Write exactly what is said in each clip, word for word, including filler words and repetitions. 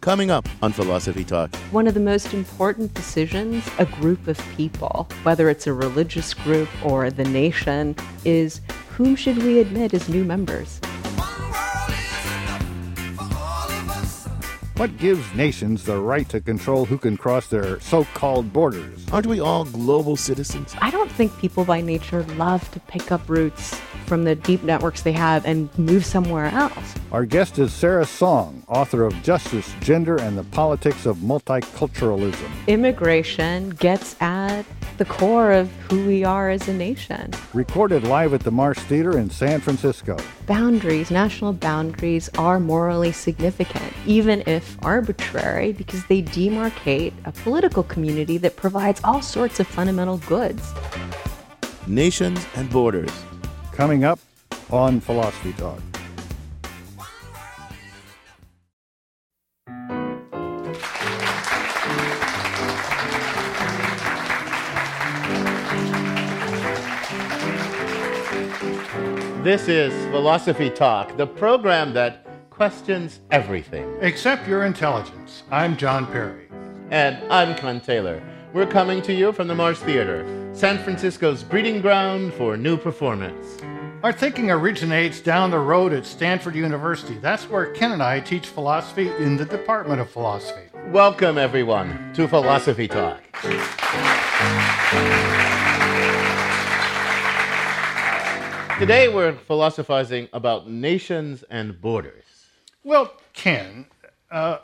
coming up on Philosophy Talk. One of the most important decisions a group of people, whether it's a religious group or the nation, is whom should we admit as new members? What gives nations the right to control who can cross their so-called borders? Aren't we all global citizens? I don't think people by nature love to pick up roots from the deep networks they have and move somewhere else. Our guest is Sarah Song, author of Justice, Gender, and the Politics of Multiculturalism. Immigration gets at the core of who we are as a nation. Recorded live at the Marsh Theater in San Francisco. Boundaries, national boundaries, are morally significant, even if arbitrary, because they demarcate a political community that provides all sorts of fundamental goods. Nations and borders. Coming up on Philosophy Talk. This is Philosophy Talk, the program that questions everything. Except your intelligence. I'm John Perry. And I'm Con Taylor. We're coming to you from the Marsh Theater, San Francisco's breeding ground for new performance. Our thinking originates down the road at Stanford University. That's where Ken and I teach philosophy in the Department of Philosophy. Welcome, everyone, to Philosophy Talk. Today we're philosophizing about nations and borders. Well, Ken, uh,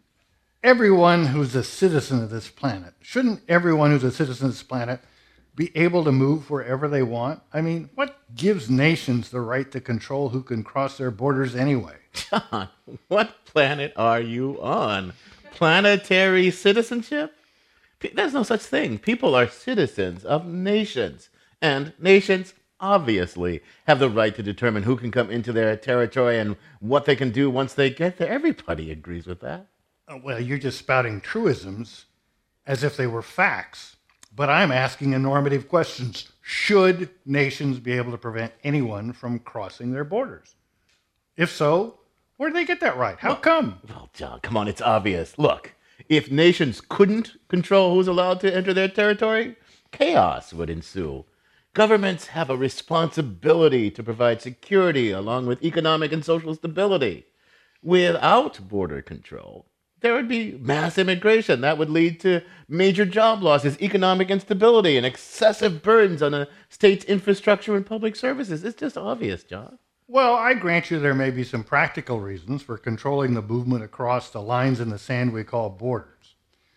everyone who's a citizen of this planet, shouldn't everyone who's a citizen of this planet be able to move wherever they want? I mean, what gives nations the right to control who can cross their borders anyway? John, what planet are you on? Planetary citizenship? There's no such thing. People are citizens of nations, and nations obviously have the right to determine who can come into their territory and what they can do once they get there. Everybody agrees with that. Uh, well, you're just spouting truisms as if they were facts. But I'm asking a normative questions. Should nations be able to prevent anyone from crossing their borders? If so, where do they get that right? How well, come? Well, John, come on, it's obvious. Look, if nations couldn't control who's allowed to enter their territory, chaos would ensue. Governments have a responsibility to provide security along with economic and social stability. Without border control, there would be mass immigration. That would lead to major job losses, economic instability, and excessive burdens on a state's infrastructure and public services. It's just obvious, John. Well, I grant you there may be some practical reasons for controlling the movement across the lines in the sand we call borders.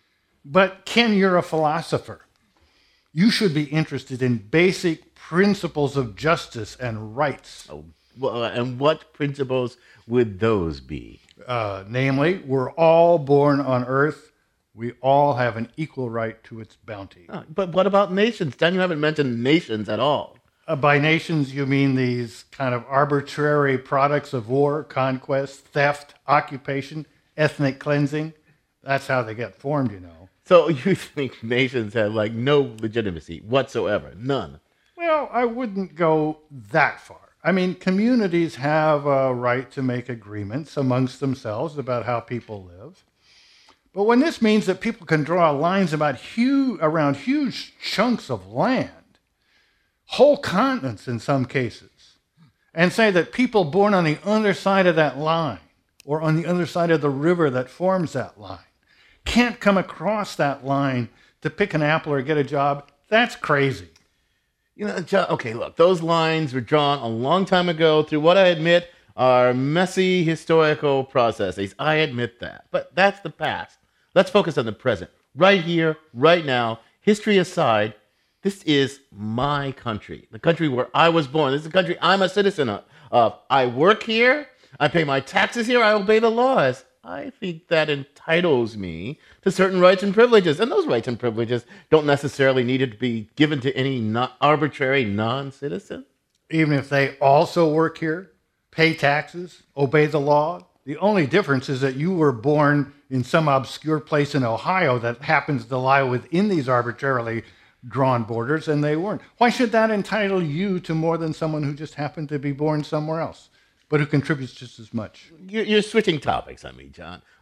But Ken, you're a philosopher. You should be interested in basic principles of justice and rights. Oh, well, and what principles would those be? Uh, namely, we're all born on Earth. We all have an equal right to its bounty. Oh, but what about nations? John, you haven't mentioned nations at all. Uh, by nations, you mean these kind of arbitrary products of war, conquest, theft, occupation, ethnic cleansing. That's how they get formed, you know. So you think nations have, like, no legitimacy whatsoever? None? Well, I wouldn't go that far. I mean, communities have a right to make agreements amongst themselves about how people live. But when this means that people can draw lines about huge, around huge chunks of land, whole continents in some cases, and say that people born on the other side of that line or on the other side of the river that forms that line can't come across that line to pick an apple or get a job, that's crazy. You know, John, okay, look, those lines were drawn a long time ago through what I admit are messy historical processes. I admit that. But that's the past. Let's focus on the present. Right here, right now, history aside, this is my country, the country where I was born. This is the country I'm a citizen of. Uh, I work here. I pay my taxes here. I obey the laws. I think that entitles me to certain rights and privileges. And those rights and privileges don't necessarily need to be given to any not arbitrary non-citizen. Even if they also work here, pay taxes, obey the law? The only difference is that you were born in some obscure place in Ohio that happens to lie within these arbitrarily drawn borders, and they weren't. Why should that entitle you to more than someone who just happened to be born somewhere else, but who contributes just as much? You're, you're switching topics on me, John.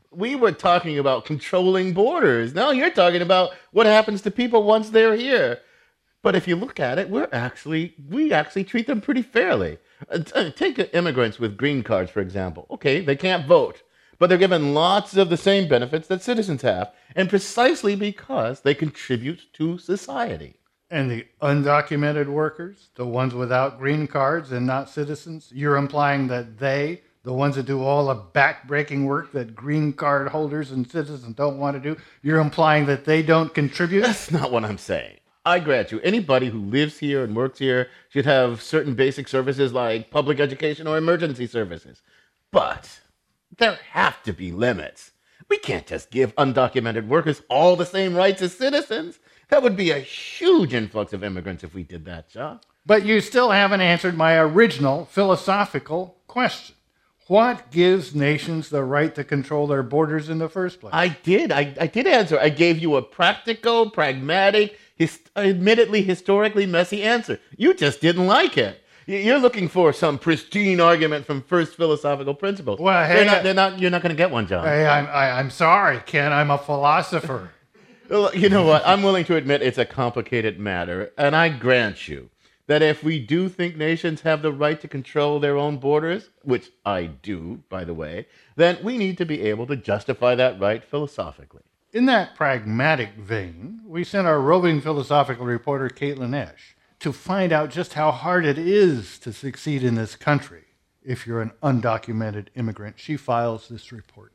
We were talking about controlling borders. Now you're talking about what happens to people once they're here. But if you look at it, we're actually we actually treat them pretty fairly. Uh, Take immigrants with green cards, for example. Okay, they can't vote, but they're given lots of the same benefits that citizens have, and precisely because they contribute to society. And the undocumented workers, the ones without green cards and not citizens, you're implying that they, the ones that do all the back-breaking work that green card holders and citizens don't want to do, you're implying that they don't contribute? That's not what I'm saying. I grant you, anybody who lives here and works here should have certain basic services like public education or emergency services. But there have to be limits. We can't just give undocumented workers all the same rights as citizens. That would be a huge influx of immigrants if we did that, John. But you still haven't answered my original philosophical question. What gives nations the right to control their borders in the first place? I did. I, I did answer. I gave you a practical, pragmatic, his, admittedly historically messy answer. You just didn't like it. You're looking for some pristine argument from first philosophical principles. Well, hey, they're not, I- they're not, you're not going to get one, John. Hey, I'm, I, I'm sorry, Ken. I'm a philosopher. Well, you know what? I'm willing to admit it's a complicated matter, and I grant you that if we do think nations have the right to control their own borders, which I do, by the way, then we need to be able to justify that right philosophically. In that pragmatic vein, we sent our roving philosophical reporter, Caitlin Esch, to find out just how hard it is to succeed in this country if you're an undocumented immigrant. She files this report.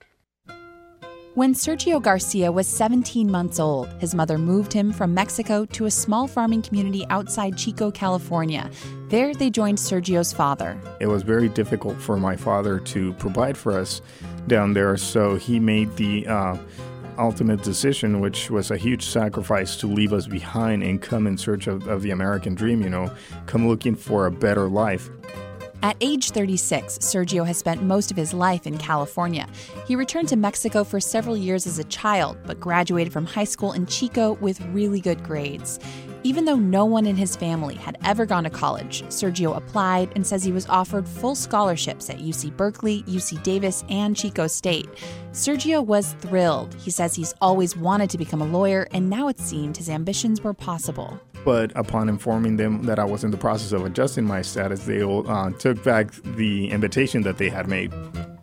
When Sergio Garcia was seventeen months old, his mother moved him from Mexico to a small farming community outside Chico, California. There, they joined Sergio's father. It was very difficult for my father to provide for us down there, so he made the uh, ultimate decision, which was a huge sacrifice, to leave us behind and come in search of, of the American dream, you know, come looking for a better life. At age thirty-six, Sergio has spent most of his life in California. He returned to Mexico for several years as a child, but graduated from high school in Chico with really good grades. Even though no one in his family had ever gone to college, Sergio applied and says he was offered full scholarships at U C Berkeley, U C Davis, and Chico State. Sergio was thrilled. He says he's always wanted to become a lawyer, and now it seemed his ambitions were possible. But upon informing them that I was in the process of adjusting my status, they uh, took back the invitation that they had made.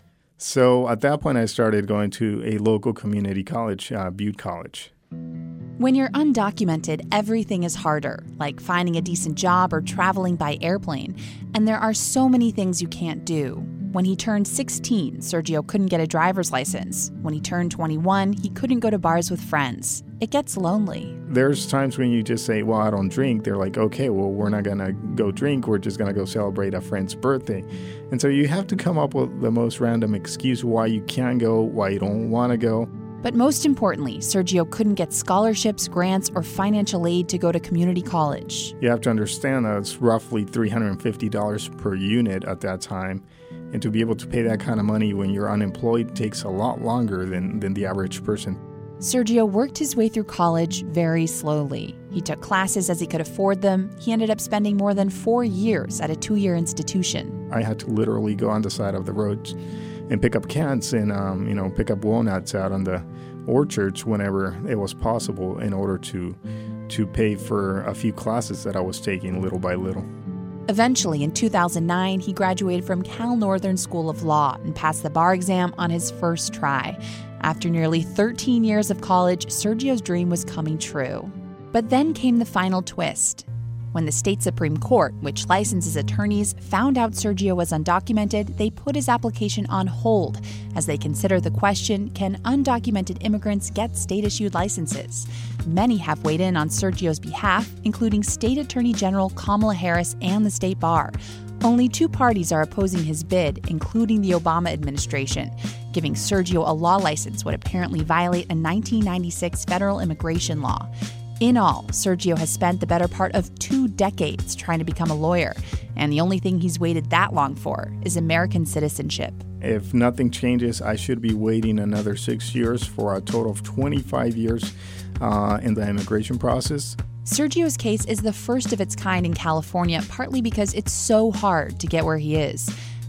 So at that point, I started going to a local community college, uh, Butte College. When you're undocumented, everything is harder, like finding a decent job or traveling by airplane. And there are so many things you can't do. When he turned sixteen, Sergio couldn't get a driver's license. When he turned twenty-one, he couldn't go to bars with friends. It gets lonely. There's times when you just say, well, I don't drink. They're like, okay, well, we're not going to go drink. We're just going to go celebrate a friend's birthday. And so you have to come up with the most random excuse why you can't go, why you don't want to go. But most importantly, Sergio couldn't get scholarships, grants, or financial aid to go to community college. You have to understand that it's roughly three hundred fifty dollars per unit at that time. And to be able to pay that kind of money when you're unemployed takes a lot longer than, than the average person. Sergio worked his way through college very slowly. He took classes as he could afford them. He ended up spending more than four years at a two-year institution. I had to literally go on the side of the road and pick up cans and, um, you know, pick up walnuts out on the orchards whenever it was possible in order to to pay for a few classes that I was taking little by little. Eventually, in two thousand nine, he graduated from Cal Northern School of Law and passed the bar exam on his first try. After nearly thirteen years of college, Sergio's dream was coming true. But then came the final twist. When the state Supreme Court, which licenses attorneys, found out Sergio was undocumented, they put his application on hold as they consider the question, can undocumented immigrants get state-issued licenses? Many have weighed in on Sergio's behalf, including State Attorney General Kamala Harris and the state bar. Only two parties are opposing his bid, including the Obama administration. Giving Sergio a law license would apparently violate a nineteen ninety-six federal immigration law. In all, Sergio has spent the better part of two decades trying to become a lawyer, and the only thing he's waited that long for is American citizenship. If nothing changes, I should be waiting another six years for a total of twenty-five years uh, in the immigration process. Sergio's case is the first of its kind in California, partly because it's so hard to get where he is.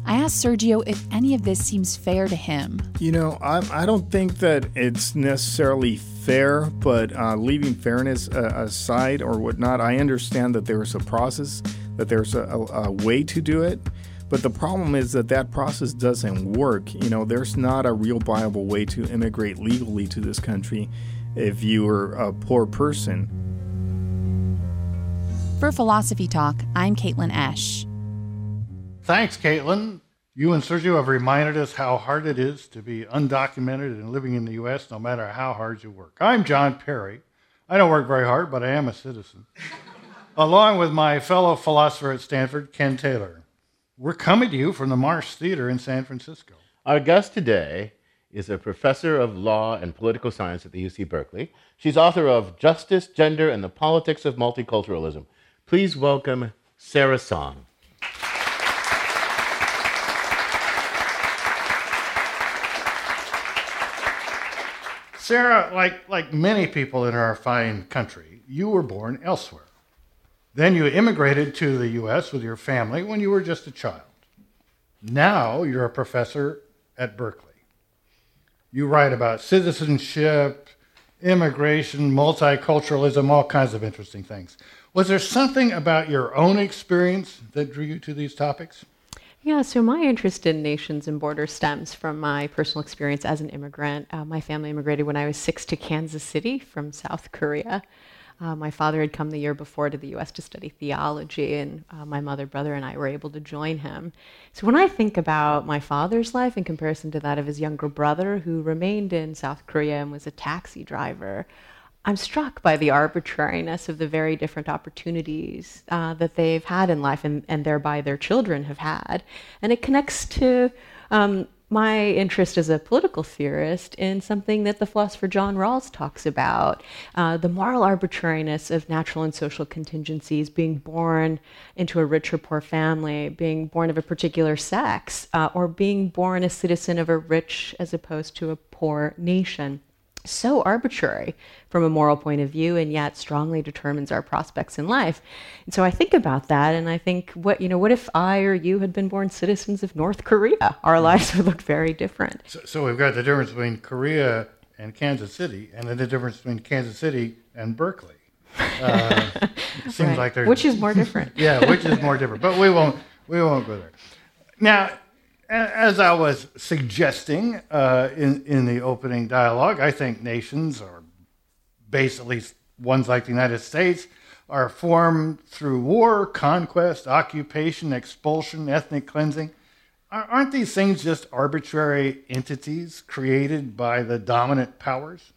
I asked Sergio if any of this seems fair to him. You know, I, I don't think that it's necessarily fair, but uh, leaving fairness uh, aside or whatnot, I understand that there's a process, that there's a, a, a way to do it. But the problem is that that process doesn't work. You know, there's not a real viable way to immigrate legally to this country if you are a poor person. For Philosophy Talk, I'm Caitlin Esch. Thanks, Caitlin. You and Sergio have reminded us how hard it is to be undocumented and living in the U S no matter how hard you work. I'm John Perry. I don't work very hard, but I am a citizen. Along with my fellow philosopher at Stanford, Ken Taylor. We're coming to you from the Marsh Theater in San Francisco. Our guest today is a professor of law and political science at the U C Berkeley. She's author of Justice, Gender, and the Politics of Multiculturalism. Please welcome Sarah Song. Sarah, like, like many people in our fine country, you were born elsewhere. Then you immigrated to the U S with your family when you were just a child. Now you're a professor at Berkeley. You write about citizenship, immigration, multiculturalism, all kinds of interesting things. Was there something about your own experience that drew you to these topics? Yeah, so my interest in nations and borders stems from my personal experience as an immigrant. Uh, my family immigrated when I was six to Kansas City from South Korea. Uh, my father had come the year before to the U S to study theology, and uh, my mother, brother, and I were able to join him. So when I think about my father's life in comparison to that of his younger brother, who remained in South Korea and was a taxi driver, I'm struck by the arbitrariness of the very different opportunities uh, that they've had in life, and, and thereby their children have had. And it connects to um, my interest as a political theorist in something that the philosopher John Rawls talks about, uh, the moral arbitrariness of natural and social contingencies, being born into a rich or poor family, being born of a particular sex, uh, or being born a citizen of a rich as opposed to a poor nation. So arbitrary from a moral point of view, and yet strongly determines our prospects in life. And so I think about that, and I think, what you know, what if I or you had been born citizens of North Korea? Our lives would look very different. So, so we've got the difference between Korea and Kansas City, and then the difference between Kansas City and Berkeley. Uh, it seems Right. like there's Which is more different? Yeah, which is more different. But we won't we won't go there. Now, as I was suggesting uh, in, in the opening dialogue, I think nations, or based at least ones like the United States, are formed through war, conquest, occupation, expulsion, ethnic cleansing. Aren't these things just arbitrary entities created by the dominant powers?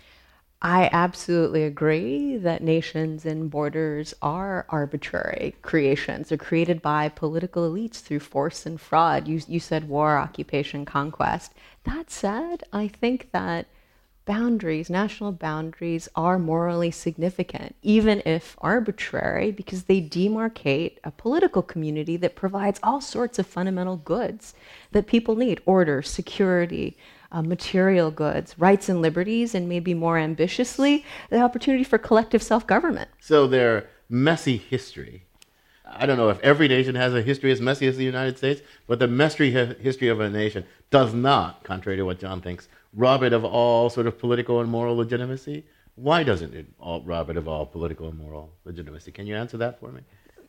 I absolutely agree that nations and borders are arbitrary creations. They're created by political elites through force and fraud. You, you said war, occupation, conquest. That said, I think that boundaries, national boundaries, are morally significant, even if arbitrary, because they demarcate a political community that provides all sorts of fundamental goods that people need: order, security, Uh, material goods, rights and liberties, and maybe more ambitiously, the opportunity for collective self-government. So their messy history. I don't know if every nation has a history as messy as the United States, but the messy hi- history of a nation does not, contrary to what John thinks, rob it of all sort of political and moral legitimacy. Why doesn't it all rob it of all political and moral legitimacy? Can you answer that for me?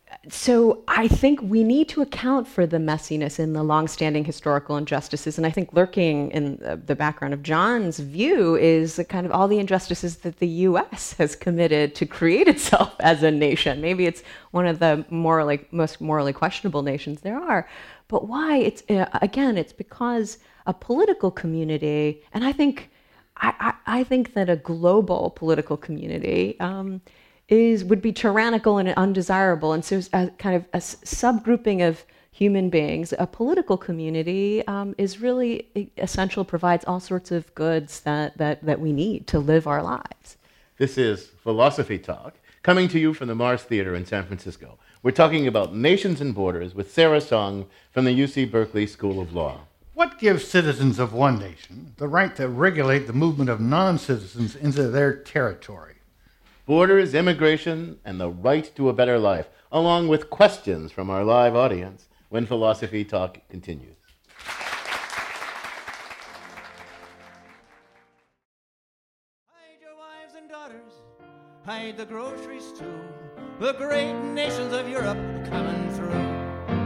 So I think we need to account for the messiness in the longstanding historical injustices. And I think lurking in the background of John's view is the kind of all the injustices that the U S has committed to create itself as a nation. Maybe it's one of the morally, most morally questionable nations there are. But why? It's uh, again, it's because a political community, and I think, I, I, I think that a global political community um, is would be tyrannical and undesirable. And so a kind of a subgrouping of human beings, a political community um, is really essential, provides all sorts of goods that, that, that we need to live our lives. This is Philosophy Talk, coming to you from the Marsh Theater in San Francisco. We're talking about nations and borders with Sarah Song from the U C Berkeley School of Law. What gives citizens of one nation the right to regulate the movement of non-citizens into their territory? Borders, immigration, and the right to a better life, along with questions from our live audience. when Philosophy Talk continues. Hide your wives and daughters, hide the groceries too. The great nations of Europe are coming through.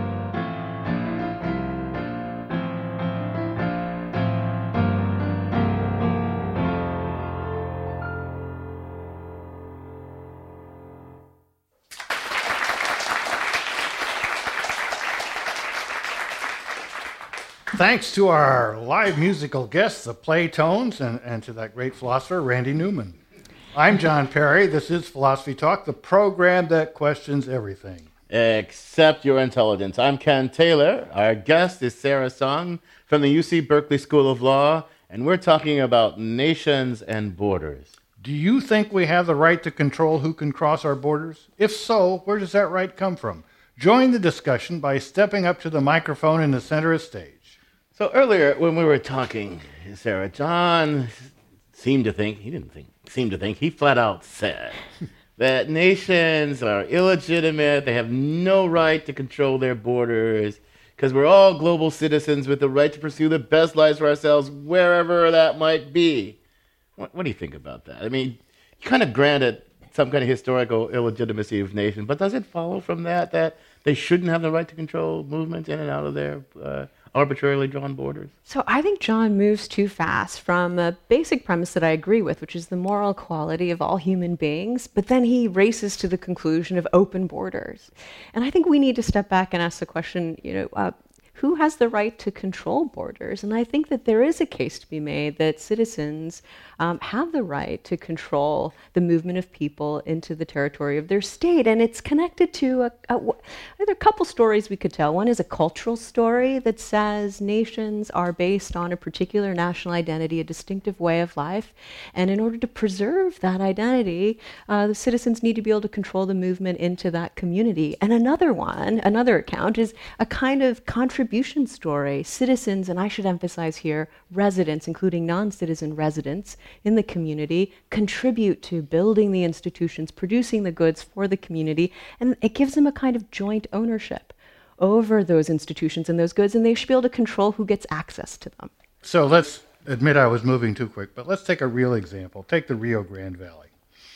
Thanks to our live musical guests, the Playtones, and, and to that great philosopher, Randy Newman. I'm John Perry. This is Philosophy Talk, the program that questions everything. Except your intelligence. I'm Ken Taylor. Our guest is Sarah Song from the U C Berkeley School of Law, and we're talking about nations and borders. Do you think we have the right to control who can cross our borders? If so, where does that right come from? Join the discussion by stepping up to the microphone in the center of stage. So earlier when we were talking, Sarah, John seemed to think, he didn't think, seemed to think, he flat out said that nations are illegitimate, they have no right to control their borders, because we're all global citizens with the right to pursue the best lives for ourselves, wherever that might be. What, what do you think about that? I mean, you kind of granted some kind of historical illegitimacy of nations, but does it follow from that that they shouldn't have the right to control movements in and out of their uh, arbitrarily drawn borders? So I think John moves too fast from a basic premise that I agree with, which is the moral equality of all human beings, but then he races to the conclusion of open borders. And I think we need to step back and ask the question, you know, uh, who has the right to control borders? And I think that there is a case to be made that citizens um, have the right to control the movement of people into the territory of their state. And it's connected to a, a, there are a couple stories we could tell. One is a cultural story that says nations are based on a particular national identity, a distinctive way of life. And in order to preserve that identity, uh, the citizens need to be able to control the movement into that community. And another one, another account, is a kind of contribution story. Citizens, and I should emphasize here, residents, including non-citizen residents in the community, contribute to building the institutions, producing the goods for the community, and it gives them a kind of joint ownership over those institutions and those goods, and they should be able to control who gets access to them. So let's admit I was moving too quick, but let's take a real example. Take the Rio Grande Valley.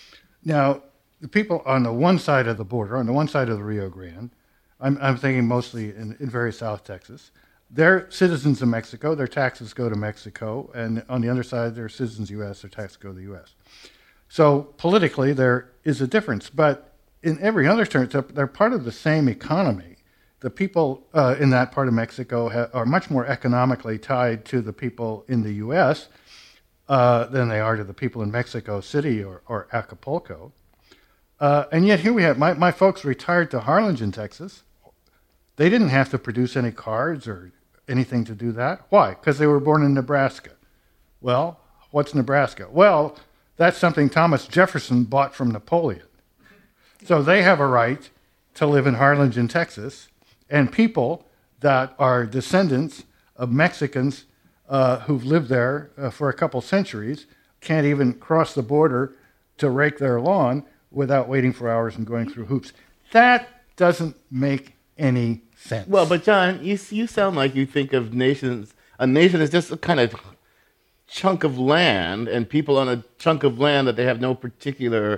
Now, the people on the one side of the border, on the one side of the Rio Grande, I'm, I'm thinking mostly in, in very South Texas, they're citizens of Mexico, their taxes go to Mexico, and on the other side, they're citizens of the U S, their taxes go to the U S. So politically, there is a difference, but in every other term, they're part of the same economy. The people uh, in that part of Mexico ha- are much more economically tied to the people in the U S uh, than they are to the people in Mexico City or, or Acapulco. Uh, and yet here we have, my, my folks retired to Harlingen, Texas. They didn't have to produce any cards or anything to do that. Why? Because they were born in Nebraska. Well, what's Nebraska? Well, that's something Thomas Jefferson bought from Napoleon. So they have a right to live in Harlingen, Texas, and people that are descendants of Mexicans uh, who've lived there uh, for a couple centuries can't even cross the border to rake their lawn without waiting for hours and going through hoops. That doesn't make any sense. Well, but John, you you sound like you think of nations, a nation is just a kind of chunk of land and people on a chunk of land that they have no particular,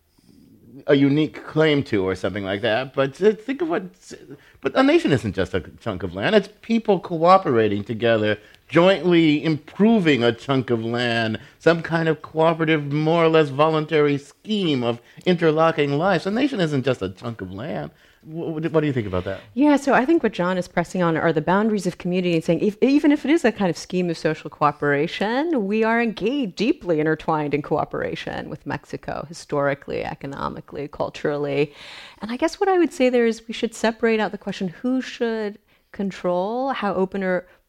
a unique claim to or something like that. But think of what, but a nation isn't just a chunk of land. It's people cooperating together, jointly improving a chunk of land, some kind of cooperative, more or less voluntary scheme of interlocking lives. A nation isn't just a chunk of land. What, what do you think about that? Yeah, so I think what John is pressing on are the boundaries of community and saying, if, even if it is a kind of scheme of social cooperation, we are engaged, deeply intertwined in cooperation with Mexico, historically, economically, culturally. And I guess what I would say there is we should separate out the question, who should control how open or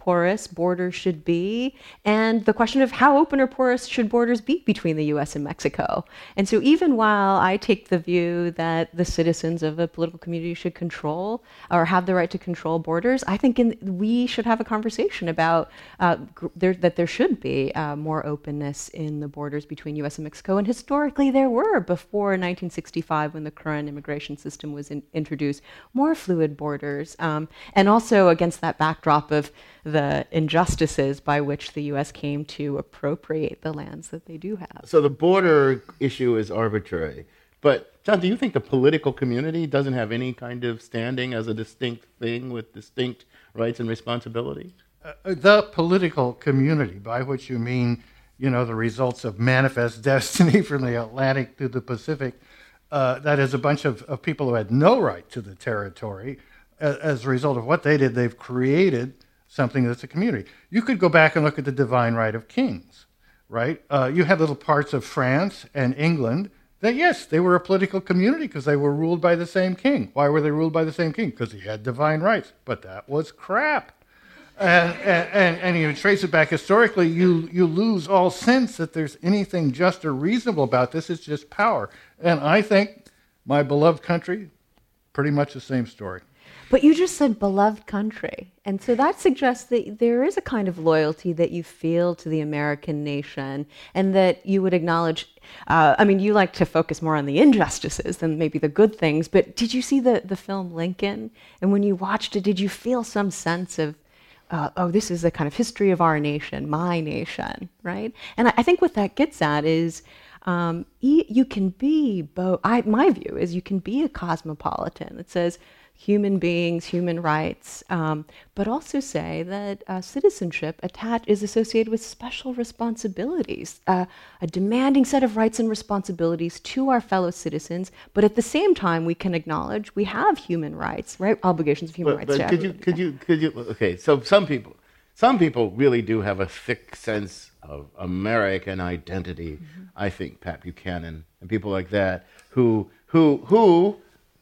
porous borders should be, and the question of how open or porous should borders be between the U S and Mexico. And so even while I take the view that the citizens of a political community should control or have the right to control borders, I think in, we should have a conversation about uh, gr- there, that there should be uh, more openness in the borders between U S and Mexico. And historically there were, before nineteen sixty-five when the current immigration system was in, introduced, more fluid borders. Um, and also against that backdrop of the injustices by which the U S came to appropriate the lands that they do have. So the border issue is arbitrary. But, John, do you think the political community doesn't have any kind of standing as a distinct thing with distinct rights and responsibility? Uh, the political community, by which you mean, you know, the results of manifest destiny from the Atlantic to the Pacific, uh, that is a bunch of, of people who had no right to the territory. As, as a result of what they did, they've created something that's a community. You could go back and look at the divine right of kings, right? Uh, you have little parts of France and England that, yes, they were a political community because they were ruled by the same king. Why were they ruled by the same king? Because he had divine rights. But that was crap. And, and, and you trace it back historically, you, you lose all sense that there's anything just or reasonable about this. It's just power. And I think my beloved country, pretty much the same story. But you just said beloved country. And so that suggests that there is a kind of loyalty that you feel to the American nation and that you would acknowledge. Uh, I mean, you like to focus more on the injustices than maybe the good things. But did you see the, the film Lincoln? And when you watched it, did you feel some sense of, uh, oh, this is the kind of history of our nation, my nation, right? And I, I think what that gets at is um, e- you can be both. I, my view is you can be a cosmopolitan that says, human beings, human rights, um, but also say that uh, citizenship attach is associated with special responsibilities, uh, a demanding set of rights and responsibilities to our fellow citizens, but at the same time we can acknowledge we have human rights, right? Obligations of human but, rights. But to could you, could you, could you, okay, so some people, some people really do have a thick sense of American identity. Mm-hmm. I think Pat Buchanan and people like that who, who, who,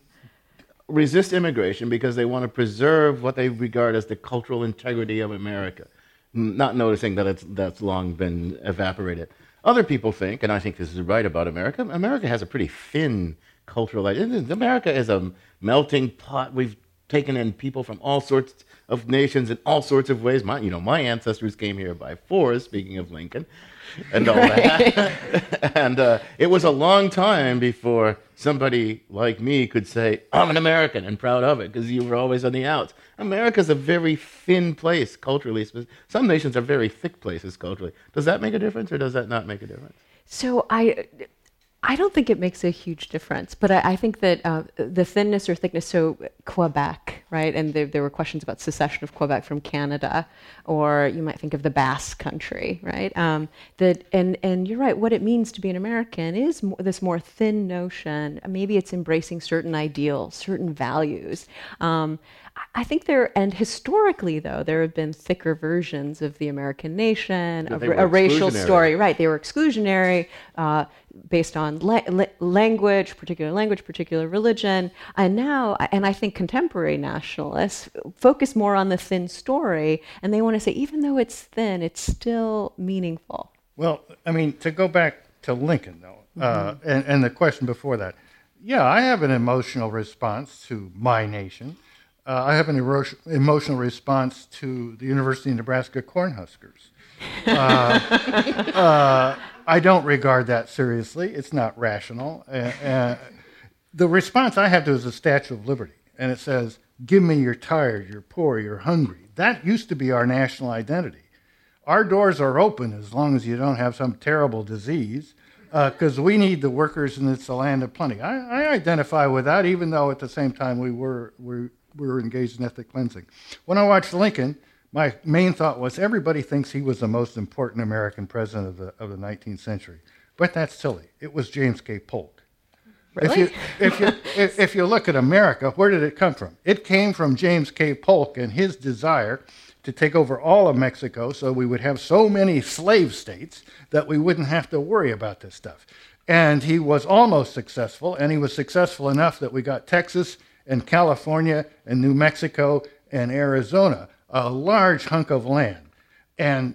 resist immigration because they want to preserve what they regard as the cultural integrity of America, not noticing that it's that's long been evaporated. Other people think, and I think this is right about America, America has a pretty thin cultural identity. America is a melting pot. We've taken in people from all sorts of nations in all sorts of ways. My, you know, my ancestors came here by force, speaking of Lincoln, and all that. and uh, it was a long time before somebody like me could say, I'm an American, and proud of it, because you were always on the outs. America's a very thin place culturally. Some nations are very thick places culturally. Does that make a difference, or does that not make a difference? So I... I don't think it makes a huge difference, but I, I think that uh, the thinness or thickness, so Quebec, right? And there, there were questions about secession of Quebec from Canada, or you might think of the Basque Country, right? Um, that and and you're right. What it means to be an American is more, this more thin notion. Maybe it's embracing certain ideals, certain values. Um, I think there, and historically though, there have been thicker versions of the American nation, yeah, a, a racial story, right? They were exclusionary, uh, based on la- la- language, particular language, particular religion, and now, and I think contemporary nationalists focus more on the thin story, and they want to say, even though it's thin, it's still meaningful. Well, I mean, to go back to Lincoln though, mm-hmm. uh, and, and the question before that, yeah, I have an emotional response to my nation. Uh, I have an ero- emotional response to the University of Nebraska Cornhuskers. Uh, uh, I don't regard that seriously. It's not rational. Uh, uh, the response I have to is the Statue of Liberty, and it says, give me you're tired, you're poor, you're hungry. That used to be our national identity. Our doors are open as long as you don't have some terrible disease, because uh, we need the workers and it's a land of plenty. I, I identify with that, even though at the same time we were, we, we were engaged in ethnic cleansing. When I watched Lincoln, my main thought was everybody thinks he was the most important American president of the of the nineteenth century, but that's silly. It was James K. Polk. Really? If you if you if, if you look at America, where did it come from? It came from James K. Polk and his desire to take over all of Mexico, so we would have so many slave states that we wouldn't have to worry about this stuff. And he was almost successful, and he was successful enough that we got Texas and California and New Mexico and Arizona. a large hunk of land. And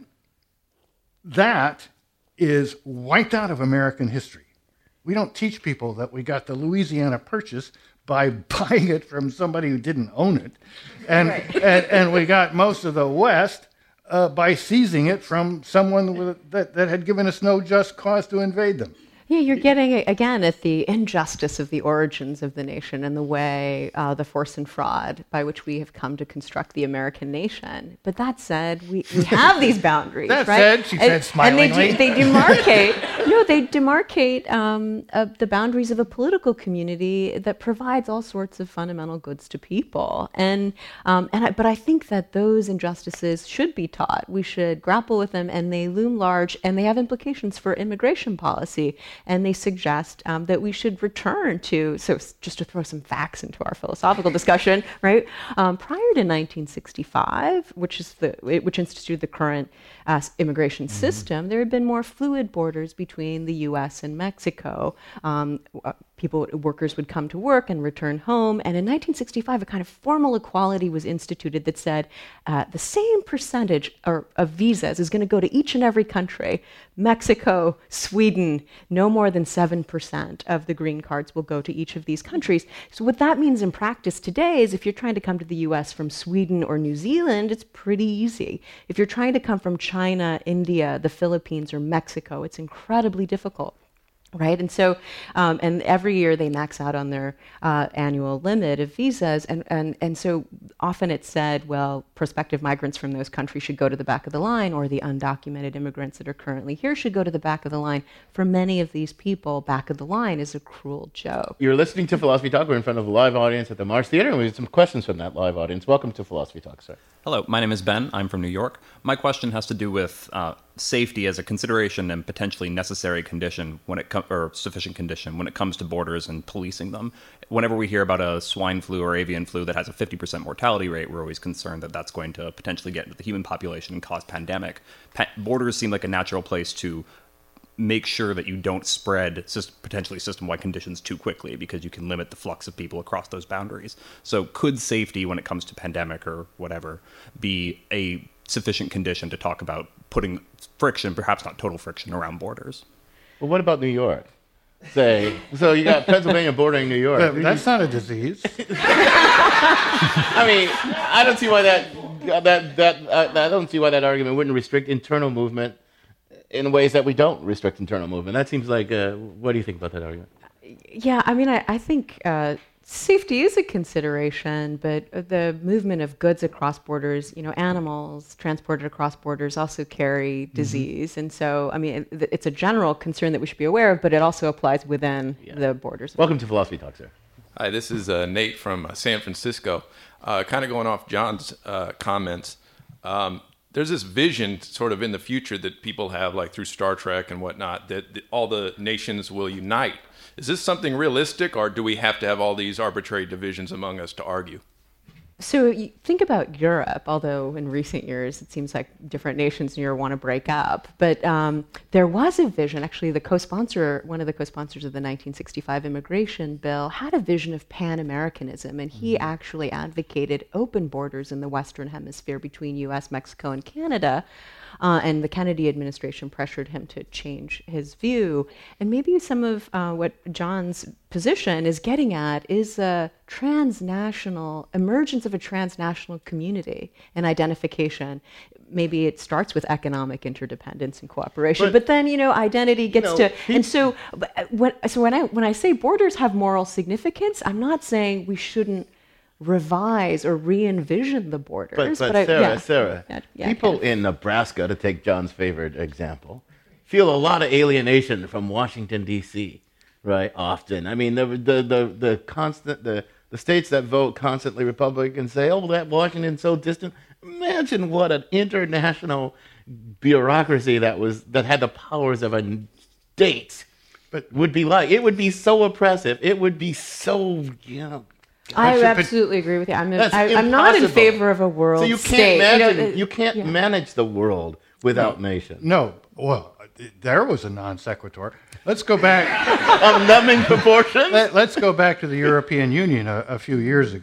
that is wiped out of American history. We don't teach people that we got the Louisiana Purchase by buying it from somebody who didn't own it. And, right. and, and we got most of the West uh, by seizing it from someone with, that, that had given us no just cause to invade them. Yeah, you're getting, again, at the injustice of the origins of the nation and the way, uh, the force and fraud by which we have come to construct the American nation. But that said, we, we have these boundaries, that right? said, she and, said smilingly. And they, they demarcate, no, they demarcate um, uh, the boundaries of a political community that provides all sorts of fundamental goods to people. And, um, and I, but I think that those injustices should be taught. We should grapple with them, and they loom large, and they have implications for immigration policy. And they suggest um, that we should return to, so just to throw some facts into our philosophical discussion, right? Um, prior to nineteen sixty-five, which is the which instituted the current uh, immigration mm-hmm. system, there had been more fluid borders between the U S and Mexico. Um, people, workers would come to work and return home. And in nineteen sixty-five, a kind of formal equality was instituted that said uh, the same percentage or, of visas is going to go to each and every country. Mexico, Sweden, no more than seven percent of the green cards will go to each of these countries. So what that means in practice today is if you're trying to come to the U S from Sweden or New Zealand, it's pretty easy. If you're trying to come from China, India, the Philippines, or Mexico, it's incredibly difficult. Right, and so, um, and every year they max out on their uh, annual limit of visas, and, and and so often it's said, well, prospective migrants from those countries should go to the back of the line, or the undocumented immigrants that are currently here should go to the back of the line. For many of these people, back of the line is a cruel joke. You're listening to Philosophy Talk. We're in front of a live audience at the Mars Theater, and we have some questions from that live audience. Welcome to Philosophy Talk, sir. Hello, my name is Ben. I'm from New York. My question has to do with uh, safety as a consideration and potentially necessary condition when it comes, or sufficient condition when it comes to borders and policing them. Whenever we hear about a swine flu or avian flu that has a fifty percent mortality rate, we're always concerned that that's going to potentially get into the human population and cause pandemic. Pa- borders seem like a natural place to make sure that you don't spread syst- potentially system-wide conditions too quickly, because you can limit the flux of people across those boundaries. So could safety, when it comes to pandemic or whatever, be a sufficient condition to talk about putting friction, perhaps not total friction, around borders? Well, what about New York? Say, so you got Pennsylvania bordering New York. But that's not a disease. I mean, I don't see why that that that uh, I don't see why that argument wouldn't restrict internal movement in ways that we don't restrict internal movement. That seems like, uh, what do you think about that argument? Yeah, I mean, I, I think uh, safety is a consideration, but the movement of goods across borders, you know, animals transported across borders also carry disease. Mm-hmm. And so, I mean, it, it's a general concern that we should be aware of, but it also applies within yeah. the borders. Welcome to Philosophy Talk, sir. Hi, this is uh, Nate from uh, San Francisco. Uh, kind of going off John's uh, comments. Um, There's this vision sort of in the future that people have, like through Star Trek and whatnot, that, that all the nations will unite. Is this something realistic, or do we have to have all these arbitrary divisions among us to argue? So you think about Europe, although in recent years it seems like different nations in Europe want to break up. But um, there was a vision, actually the co-sponsor, one of the co-sponsors of the nineteen sixty-five immigration bill had a vision of Pan-Americanism, and he actually advocated open borders in the Western Hemisphere between U S, Mexico, and Canada. Uh, and the Kennedy administration pressured him to change his view. And maybe some of uh, what John's position is getting at is a transnational, emergence of a transnational community and identification. Maybe it starts with economic interdependence and cooperation, but, but then, you know, identity gets you know, to, he, and so, when, so when I, when I say borders have moral significance, I'm not saying we shouldn't revise or re-envision the borders. But, but, but Sarah, I, yeah. Sarah, yeah, yeah, people kind of. in Nebraska, to take John's favorite example, feel a lot of alienation from Washington, D C, right, often. I mean, the the the, the constant, the, the states that vote constantly Republican say, oh, that Washington's so distant. Imagine what an international bureaucracy that was, that had the powers of a state but would be like. It would be so oppressive. It would be so, you know, I absolutely agree with you. I'm, a, I, I'm not in favor of a world so you can't state. Imagine, you, know, you can't yeah. manage the world without no, nations. No. Well, there was a non sequitur. Let's go back. Of numbing proportions? Let, let's go back to the European Union a, a few years ago.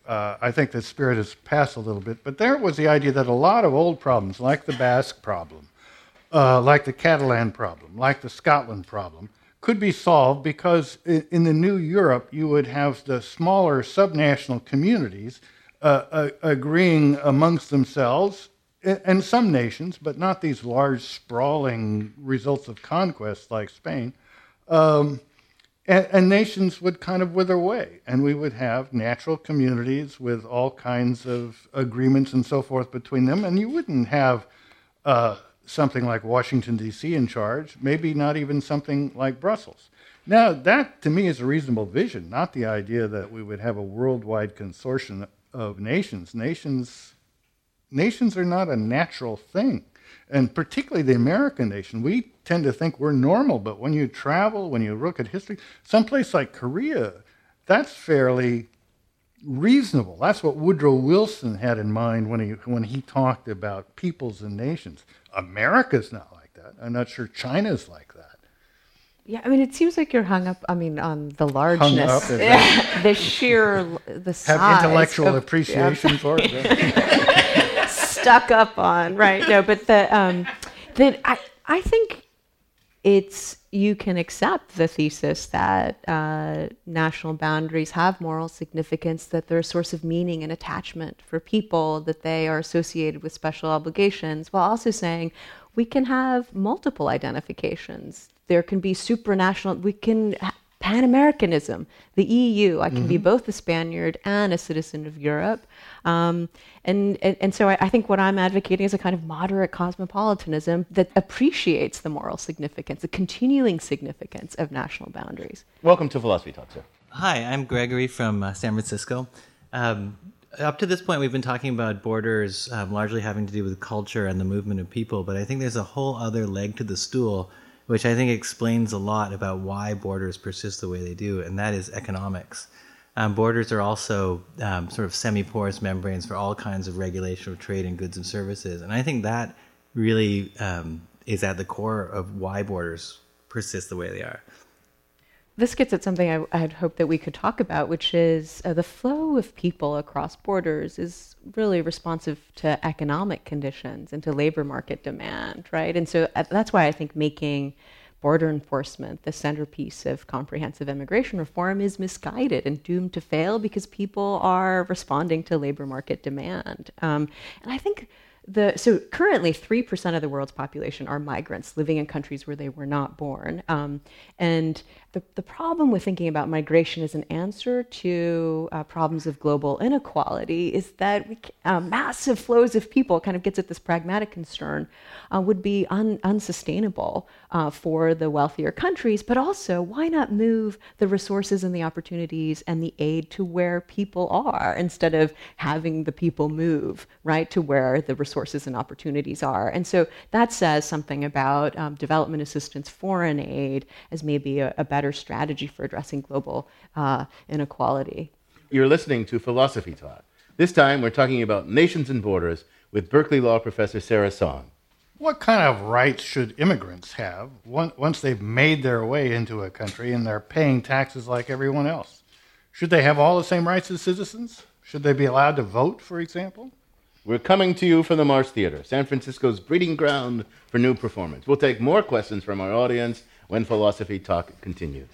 Uh, I think the spirit has passed a little bit, but there was the idea that a lot of old problems, like the Basque problem, uh, like the Catalan problem, like the Scotland problem, could be solved because in, in the new Europe, you would have the smaller subnational communities uh, uh, agreeing amongst themselves, and some nations, but not these large, sprawling results of conquest like Spain, um, And, and nations would kind of wither away, and we would have natural communities with all kinds of agreements and so forth between them, and you wouldn't have uh, something like Washington, D C in charge, maybe not even something like Brussels. Now, that to me is a reasonable vision, not the idea that we would have a worldwide consortium of nations. Nations, nations are not a natural thing. And particularly the American nation, we tend to think we're normal, but when you travel, when you look at history, someplace like Korea, that's fairly reasonable. That's what Woodrow Wilson had in mind when he when he talked about peoples and nations. America's not like that. I'm not sure China's like that. Yeah, I mean, it seems like you're hung up, I mean, on the largeness, Hung up, yeah. the sheer, the size. Have intellectual of, appreciation yeah. for it. Stuck up on, right? No, but the um, that I I think it's you can accept the thesis that uh, national boundaries have moral significance, that they're a source of meaning and attachment for people, that they are associated with special obligations, while also saying we can have multiple identifications. There can be supranational. We can. Pan-Americanism, the E U. I can mm-hmm. be both a Spaniard and a citizen of Europe. Um, and, and, and so I, I think what I'm advocating is a kind of moderate cosmopolitanism that appreciates the moral significance, the continuing significance of national boundaries. Welcome to Philosophy Talk, sir. Hi, I'm Gregory from uh, San Francisco. Um, up to this point, we've been talking about borders um, largely having to do with culture and the movement of people, but I think there's a whole other leg to the stool which I think explains a lot about why borders persist the way they do, and that is economics. Um, borders are also um, sort of semi-porous membranes for all kinds of regulation of trade in goods and services, and I think that really um, is at the core of why borders persist the way they are. This gets at something I, I had hoped that we could talk about, which is uh, the flow of people across borders is really responsive to economic conditions and to labor market demand, right? And so uh, that's why I think making border enforcement the centerpiece of comprehensive immigration reform is misguided and doomed to fail because people are responding to labor market demand. Um, and I think The, so currently, three percent of the world's population are migrants living in countries where they were not born. Um, and the, the problem with thinking about migration as an answer to uh, problems of global inequality is that we, uh, massive flows of people kind of gets at this pragmatic concern uh, would be un, unsustainable uh, for the wealthier countries, but also why not move the resources and the opportunities and the aid to where people are instead of having the people move, right, to where the resources and opportunities are. And so that says something about um, development assistance, foreign aid as maybe a, a better strategy for addressing global uh, inequality. You're listening to Philosophy Talk. This time we're talking about nations and borders with Berkeley Law professor Sarah Song. What kind of rights should immigrants have once they've made their way into a country and they're paying taxes like everyone else? Should they have all the same rights as citizens? Should they be allowed to vote, for example? We're coming to you from the Mars Theater, San Francisco's breeding ground for new performance. We'll take more questions from our audience when Philosophy Talk continues.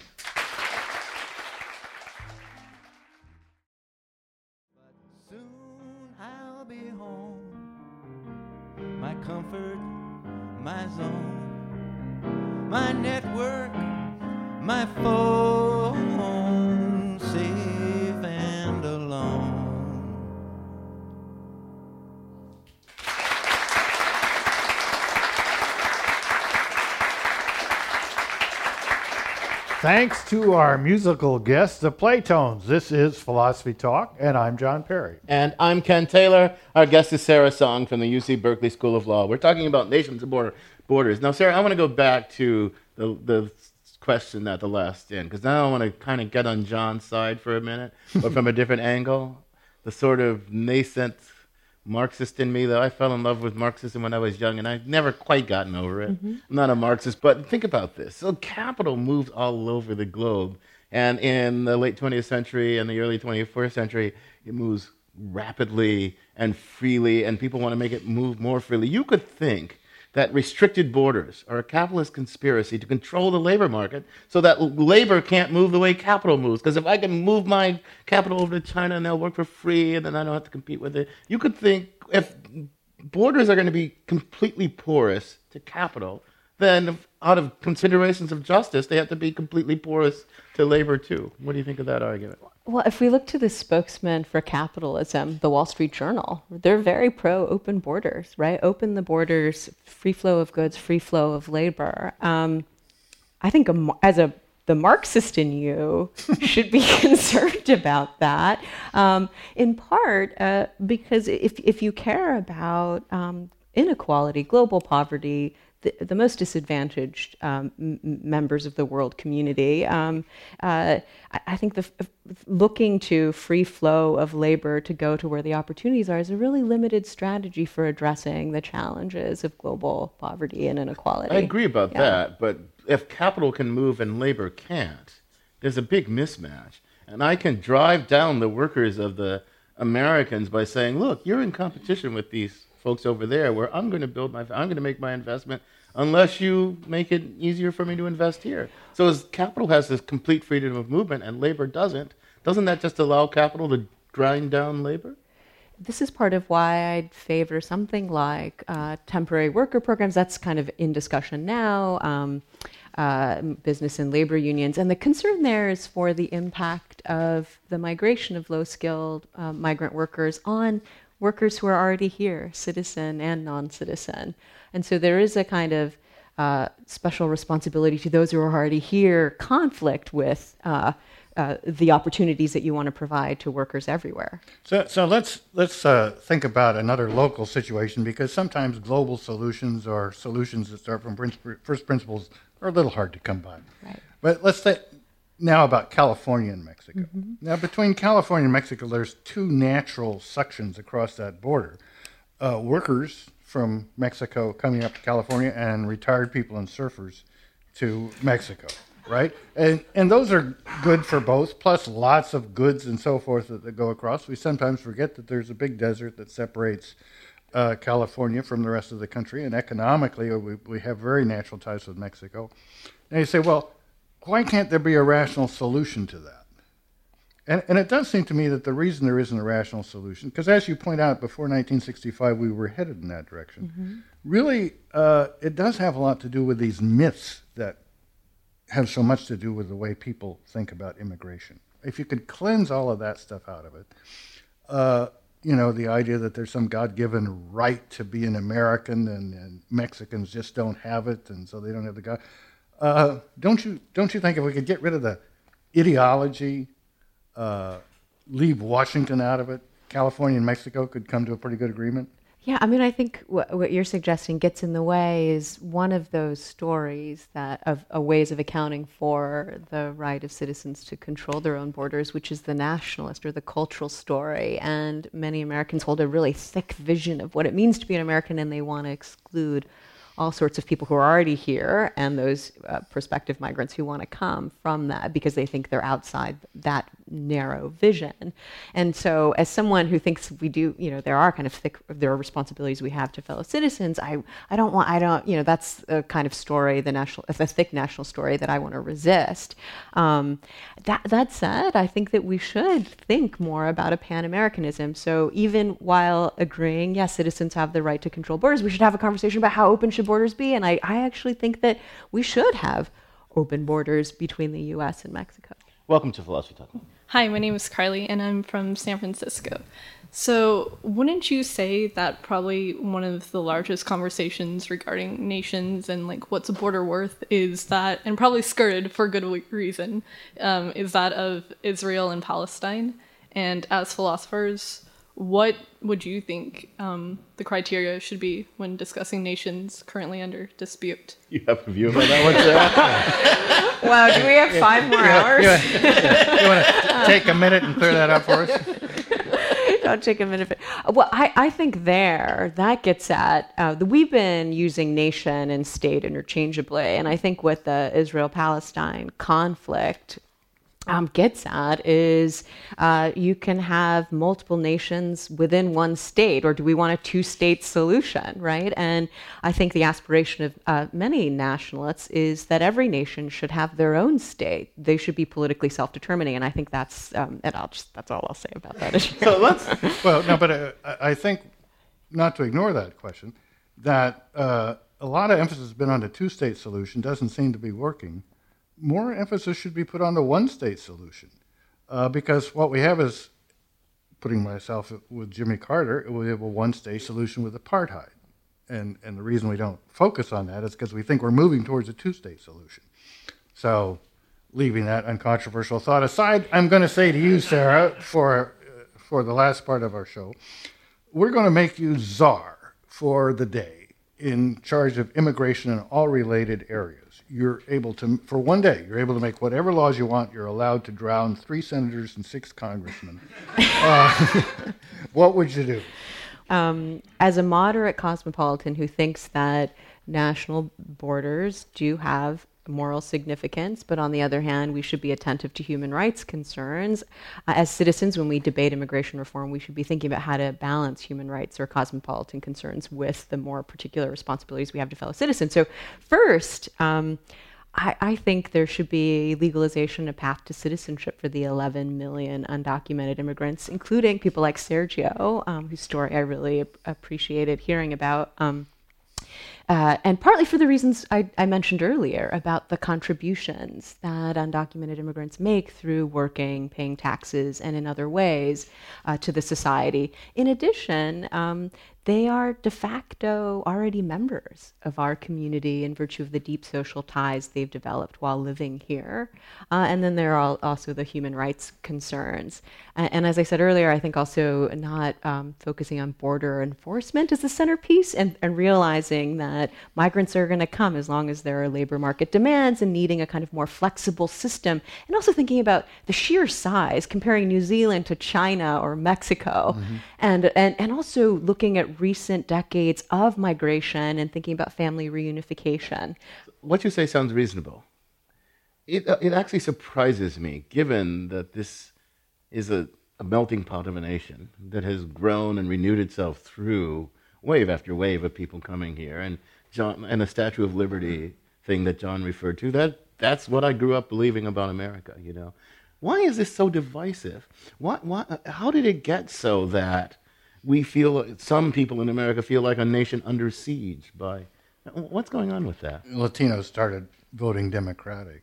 Soon I'll be home, my comfort, my zone, my network, my phone, safe and alone. Thanks to our musical guests, the Playtones. This is Philosophy Talk, and I'm John Perry. And I'm Ken Taylor. Our guest is Sarah Song from the U C Berkeley School of Law. We're talking about nations and border, borders. Now, Sarah, I want to go back to the, the question at the last end, because now I want to kind of get on John's side for a minute, but from a different angle. The sort of nascent Marxist in me, though. I fell in love with Marxism when I was young, and I've never quite gotten over it. Mm-hmm. I'm not a Marxist, but think about this. So capital moves all over the globe, And in the late twentieth century and the early twenty-first century, it moves rapidly and freely, and people want to make it move more freely. You could think that restricted borders are a capitalist conspiracy to control the labor market so that labor can't move the way capital moves. Because if I can move my capital over to China and they'll work for free and then I don't have to compete with it, you could think if borders are going to be completely porous to capital, then out of considerations of justice, they have to be completely porous to labor too. What do you think of that argument? Well, if we look to the spokesman for capitalism, the Wall Street Journal, they're very pro open borders, right? Open the borders, free flow of goods, free flow of labor. Um, I think a, as a the Marxist in you should be concerned about that, um, in part uh, because if if you care about um, inequality, global poverty, The, the most disadvantaged um, m- members of the world community. Um, uh, I, I think the f- looking to free flow of labor to go to where the opportunities are is a really limited strategy for addressing the challenges of global poverty and inequality. I agree about Yeah. that, but if capital can move and labor can't, there's a big mismatch. And I can drive down the workers of the Americans by saying, look, you're in competition with these folks over there where I'm going to build my, I'm going to make my investment unless you make it easier for me to invest here. So as capital has this complete freedom of movement and labor doesn't, doesn't that just allow capital to grind down labor? This is part of why I'd favor something like uh, temporary worker programs. That's kind of in discussion now, um, uh, business and labor unions. And the concern there is for the impact of the migration of low-skilled uh, migrant workers on workers who are already here, citizen and non-citizen. And so there is a kind of uh, special responsibility to those who are already here, conflict with uh, uh, the opportunities that you want to provide to workers everywhere. So, so let's let's uh, think about another local situation, because sometimes global solutions or solutions that start from prin- first principles are a little hard to come by. Right. But let's think now about California and Mexico. Mm-hmm. Now, between California and Mexico, there's two natural suctions across that border. Uh, workers from Mexico coming up to California and retired people and surfers to Mexico, right? And and those are good for both, plus lots of goods and so forth that, that go across. We sometimes forget that there's a big desert that separates uh, California from the rest of the country, and economically we, we have very natural ties with Mexico. And you say, well, why can't there be a rational solution to that? And, and it does seem to me that the reason there isn't a rational solution, because as you point out, before nineteen sixty-five, we were headed in that direction. Mm-hmm. Really, uh, it does have a lot to do with these myths that have so much to do with the way people think about immigration. If you could cleanse all of that stuff out of it, uh, you know, the idea that there's some God-given right to be an American and, and Mexicans just don't have it, and so they don't have the God. Uh, don't you don't you think if we could get rid of the ideology, uh, leave Washington out of it, California and Mexico could come to a pretty good agreement? Yeah, I mean, I think what, what you're suggesting gets in the way is one of those stories that of uh, ways of accounting for the right of citizens to control their own borders, which is the nationalist or the cultural story. And many Americans hold a really thick vision of what it means to be an American, and they want to exclude all sorts of people who are already here and those uh, prospective migrants who want to come from that because they think they're outside that narrow vision. And so as someone who thinks we do, you know, there are kind of thick, there are responsibilities we have to fellow citizens, I, I don't want, I don't, you know, that's a kind of story, the national, a thick national story that I want to resist. Um, that, that said, I think that we should think more about a Pan-Americanism. So even while agreeing, yes, citizens have the right to control borders, we should have a conversation about how open should borders be. And I, I actually think that we should have open borders between the U S and Mexico. Welcome to Philosophy Talk. Hi, my name is Carly, and I'm from San Francisco. So wouldn't you say that probably one of the largest conversations regarding nations and like what's a border worth is that, and probably skirted for good reason, um, is that of Israel and Palestine? And as philosophers, what would you think um, the criteria should be when discussing nations currently under dispute? You have a view about that one, Sarah? Wow, do we have five more hours? You, you want to take a minute and clear that up for us? Don't take a minute. Well, I, I think there, that gets at, uh, the, we've been using nation and state interchangeably, and I think with the Israel-Palestine conflict, um, gets at is uh, you can have multiple nations within one state, or do we want a two-state solution, right? And I think the aspiration of uh, many nationalists is that every nation should have their own state. They should be politically self-determining, and I think that's um, and I'll just that's all I'll say about that issue. So let's well, no, but uh, I think not to ignore that question, that uh, a lot of emphasis has been on the two-state solution. Doesn't seem to be working. More emphasis should be put on the one-state solution, uh, because what we have is, putting myself with Jimmy Carter, we have a one-state solution with apartheid. And, and the reason we don't focus on that is because we think we're moving towards a two-state solution. So leaving that uncontroversial thought aside, I'm going to say to you, Sarah, for, uh, for the last part of our show, we're going to make you czar for the day in charge of immigration in all related areas. You're able to, for one day, you're able to make whatever laws you want. You're allowed to drown three senators and six congressmen. Uh, what would you do? Um, as a moderate cosmopolitan who thinks that national borders do have moral significance, but on the other hand, we should be attentive to human rights concerns. Uh, as citizens, when we debate immigration reform, we should be thinking about how to balance human rights or cosmopolitan concerns with the more particular responsibilities we have to fellow citizens. So first, um, I, I think there should be legalization, a path to citizenship for the eleven million undocumented immigrants, including people like Sergio, um, whose story I really ap- appreciated hearing about. Um, Uh, and partly for the reasons I, I mentioned earlier about the contributions that undocumented immigrants make through working, paying taxes, and in other ways uh, to the society. In addition, um, they are de facto already members of our community in virtue of the deep social ties they've developed while living here. Uh, and then there are also the human rights concerns. And, and as I said earlier, I think also not um, focusing on border enforcement as the centerpiece and, and realizing that migrants are going to come as long as there are labor market demands and needing a kind of more flexible system. And also thinking about the sheer size, comparing New Zealand to China or Mexico, mm-hmm. and, and, and also looking at recent decades of migration and thinking about family reunification. What you say sounds reasonable. It, uh, it actually surprises me, given that this is a, a melting pot of a nation that has grown and renewed itself through wave after wave of people coming here. And John, and the Statue of Liberty thing that John referred to, that that's what I grew up believing about America, you know. Why is this so divisive? What, what, how did it get so that we feel, some people in America feel like a nation under siege by, what's going on with that? Latinos started voting Democratic.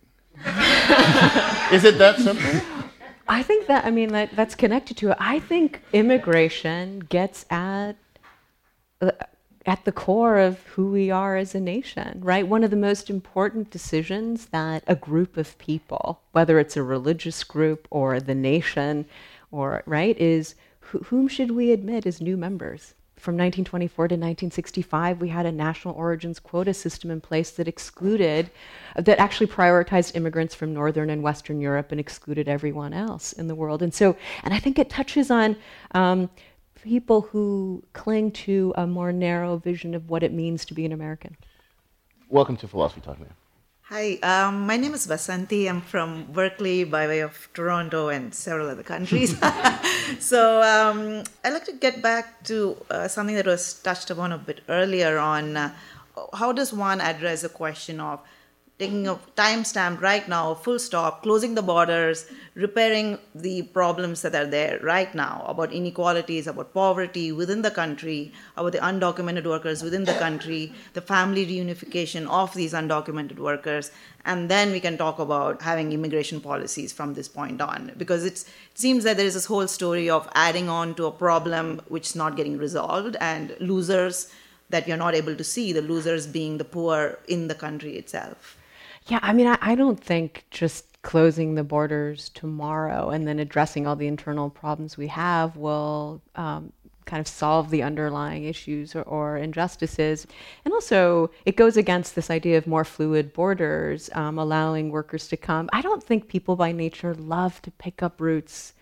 Is it that simple? I think that, I mean, that, that's connected to it. I think immigration gets at, uh, at the core of who we are as a nation, right? One of the most important decisions that a group of people, whether it's a religious group or the nation, or, right, is whom should we admit as new members? From nineteen twenty-four to nineteen sixty-five, we had a national origins quota system in place that excluded, that actually prioritized immigrants from Northern and Western Europe and excluded everyone else in the world. And so, and I think it touches on um, people who cling to a more narrow vision of what it means to be an American. Welcome to Philosophy Talk, man. Hi, um, my name is Vasanti. I'm from Berkeley by way of Toronto and several other countries. so um, I'd like to get back to uh, something that was touched upon a bit earlier on uh, how does one address the question of taking a timestamp right now, full stop, closing the borders, repairing the problems that are there right now about inequalities, about poverty within the country, about the undocumented workers within the country, the family reunification of these undocumented workers, and then we can talk about having immigration policies from this point on. Because it's, it seems that there is this whole story of adding on to a problem which is not getting resolved, and losers that you're not able to see, the losers being the poor in the country itself. Yeah, I mean, I, I don't think just closing the borders tomorrow and then addressing all the internal problems we have will um, kind of solve the underlying issues or, or injustices. And also, it goes against this idea of more fluid borders, um, allowing workers to come. I don't think people by nature love to pick up roots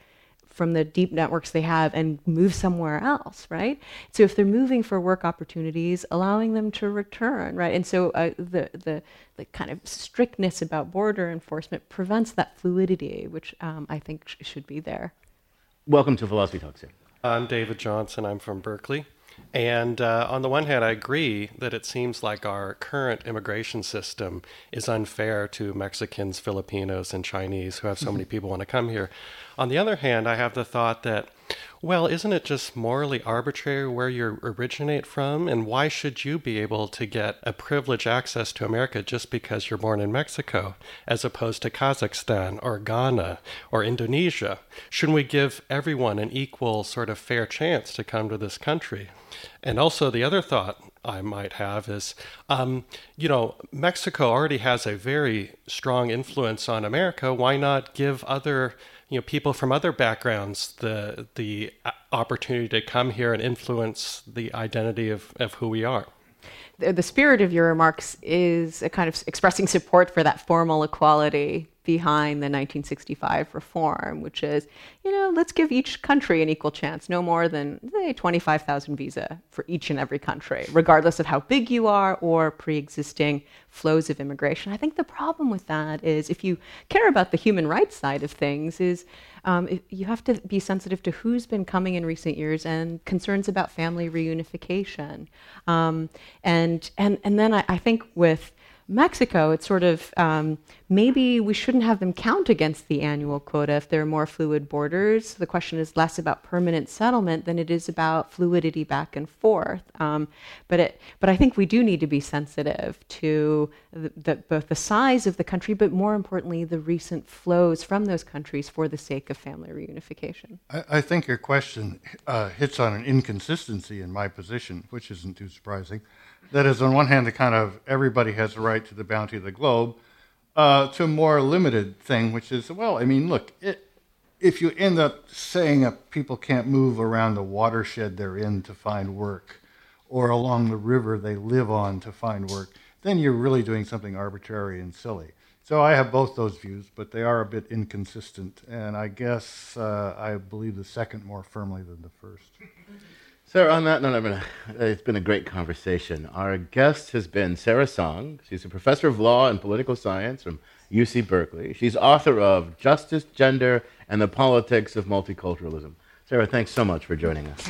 from the deep networks they have and move somewhere else, right? So if they're moving for work opportunities, allowing them to return, right? And so uh, the, the the kind of strictness about border enforcement prevents that fluidity, which um, I think sh- should be there. Welcome to Philosophy Talks here. I'm David Johnson. I'm from Berkeley. And uh, on the one hand, I agree that it seems like our current immigration system is unfair to Mexicans, Filipinos, and Chinese who have so many people want to come here. On the other hand, I have the thought that, well, isn't it just morally arbitrary where you originate from? And why should you be able to get a privileged access to America just because you're born in Mexico, as opposed to Kazakhstan or Ghana or Indonesia? Shouldn't we give everyone an equal sort of fair chance to come to this country? And also the other thought I might have is, um, you know, Mexico already has a very strong influence on America. Why not give other, you know, people from other backgrounds the the opportunity to come here and influence the identity of, of who we are? The, the spirit of your remarks is a kind of expressing support for that formal equality behind the nineteen sixty-five reform, which is, you know, let's give each country an equal chance, no more than, say, twenty-five thousand visa for each and every country, regardless of how big you are or pre-existing flows of immigration. I think the problem with that is, if you care about the human rights side of things, is um, it, you have to be sensitive to who's been coming in recent years and concerns about family reunification. Um, and, and, and then I, I think with Mexico, it's sort of, um, maybe we shouldn't have them count against the annual quota if there are more fluid borders. The question is less about permanent settlement than it is about fluidity back and forth. Um, but it, but I think we do need to be sensitive to the, the, both the size of the country, but more importantly, the recent flows from those countries for the sake of family reunification. I, I think your question uh, hits on an inconsistency in my position, which isn't too surprising. That is, on one hand, the kind of everybody has a right to the bounty of the globe, uh, to a more limited thing, which is, well, I mean, look, it, if you end up saying that people can't move around the watershed they're in to find work, or along the river they live on to find work, then you're really doing something arbitrary and silly. So I have both those views, but they are a bit inconsistent, and I guess uh, I believe the second more firmly than the first. Sarah, on that note, I'm gonna, it's been a great conversation. Our guest has been Sarah Song. She's a professor of law and political science from U C Berkeley. She's author of Justice, Gender, and the Politics of Multiculturalism. Sarah, thanks so much for joining us.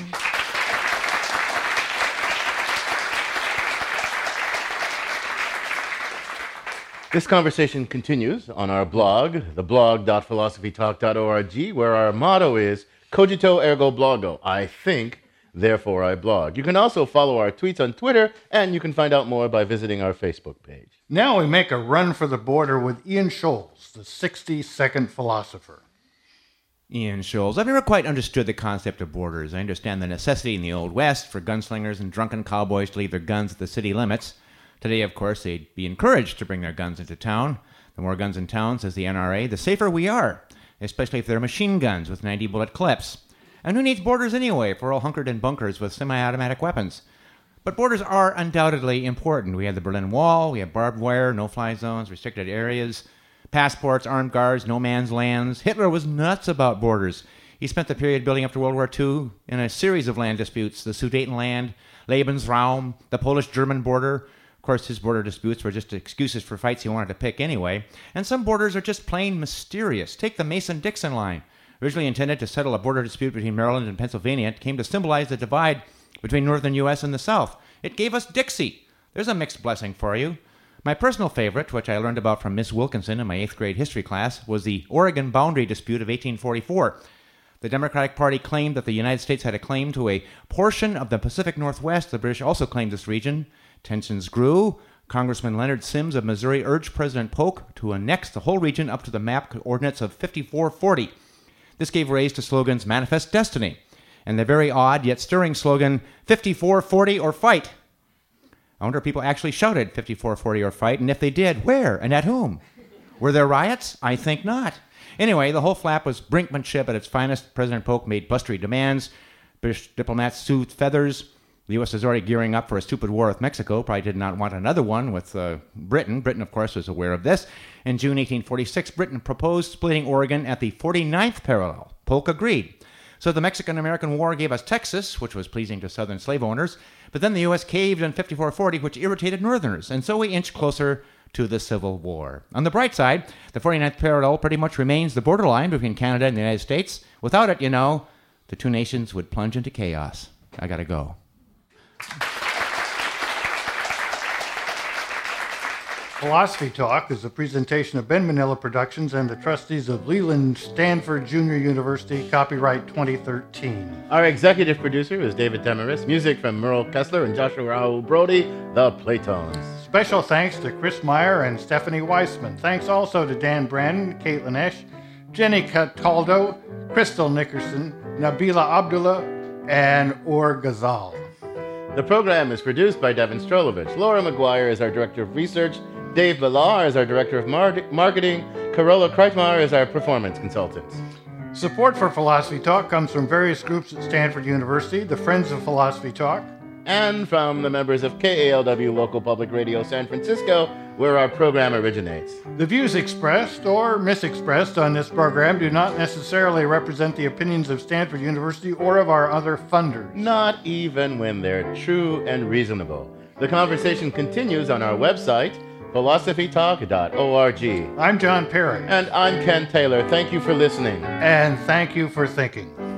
This conversation continues on our blog, the blog dot philosophy talk dot org, where our motto is Cogito ergo blogo. I think, therefore I blog. You can also follow our tweets on Twitter, and you can find out more by visiting our Facebook page. Now we make a run for the border with Ian Scholes, the sixty-second philosopher. Ian Scholes. I've never quite understood the concept of borders. I understand the necessity in the Old West for gunslingers and drunken cowboys to leave their guns at the city limits. Today, of course, they'd be encouraged to bring their guns into town. The more guns in town, says the N R A, the safer we are, especially if they're machine guns with ninety bullet clips. And who needs borders anyway if we're all hunkered in bunkers with semi-automatic weapons? But borders are undoubtedly important. We have the Berlin Wall, we have barbed wire, no-fly zones, restricted areas, passports, armed guards, no man's lands. Hitler was nuts about borders. He spent the period building up to World War Two in a series of land disputes, the Sudetenland, Lebensraum, the Polish-German border. Of course, his border disputes were just excuses for fights he wanted to pick anyway. And some borders are just plain mysterious. Take the Mason-Dixon line. Originally intended to settle a border dispute between Maryland and Pennsylvania, it came to symbolize the divide between northern U S and the South. It gave us Dixie. There's a mixed blessing for you. My personal favorite, which I learned about from Miss Wilkinson in my eighth grade history class, was the Oregon boundary dispute of eighteen forty-four. The Democratic Party claimed that the United States had a claim to a portion of the Pacific Northwest. The British also claimed this region. Tensions grew. Congressman Leonard Sims of Missouri urged President Polk to annex the whole region up to the map coordinates of fifty-four forty. This gave rise to slogans Manifest Destiny and the very odd yet stirring slogan fifty-four forty or fight. I wonder if people actually shouted fifty-four forty or fight, and if they did, where and at whom? Were there riots? I think not. Anyway, the whole flap was brinkmanship at its finest. President Polk made blustery demands. British diplomats soothed feathers. The U S is already gearing up for a stupid war with Mexico. Probably did not want another one with uh, Britain. Britain, of course, was aware of this. In June eighteen forty-six, Britain proposed splitting Oregon at the forty-ninth parallel. Polk agreed. So the Mexican-American War gave us Texas, which was pleasing to Southern slave owners, but then the U S caved in fifty-four forty, which irritated Northerners, and so we inched closer to the Civil War. On the bright side, the forty-ninth parallel pretty much remains the borderline between Canada and the United States. Without it, you know, the two nations would plunge into chaos. I gotta go. Philosophy Talk is a presentation of Ben Manila Productions and the trustees of Leland Stanford Junior University, copyright twenty thirteen. Our executive producer is David Demarest. Music from Merle Kessler and Joshua Raul Brody, the Playtones. Special thanks to Chris Meyer and Stephanie Weissman. Thanks also to Dan Brandon, Caitlin Esch, Jenny Cataldo, Crystal Nickerson, Nabila Abdullah, and Or Ghazal. The program is produced by Devin Strolovich. Laura McGuire is our Director of Research. Dave Villar is our Director of Mar- Marketing. Carola Kreitmar is our Performance Consultant. Support for Philosophy Talk comes from various groups at Stanford University, the Friends of Philosophy Talk, and from the members of K A L W Local Public Radio San Francisco, where our program originates. The views expressed or misexpressed on this program do not necessarily represent the opinions of Stanford University or of our other funders. Not even when they're true and reasonable. The conversation continues on our website, philosophy talk dot org. I'm John Perry. And I'm Ken Taylor. Thank you for listening. And thank you for thinking.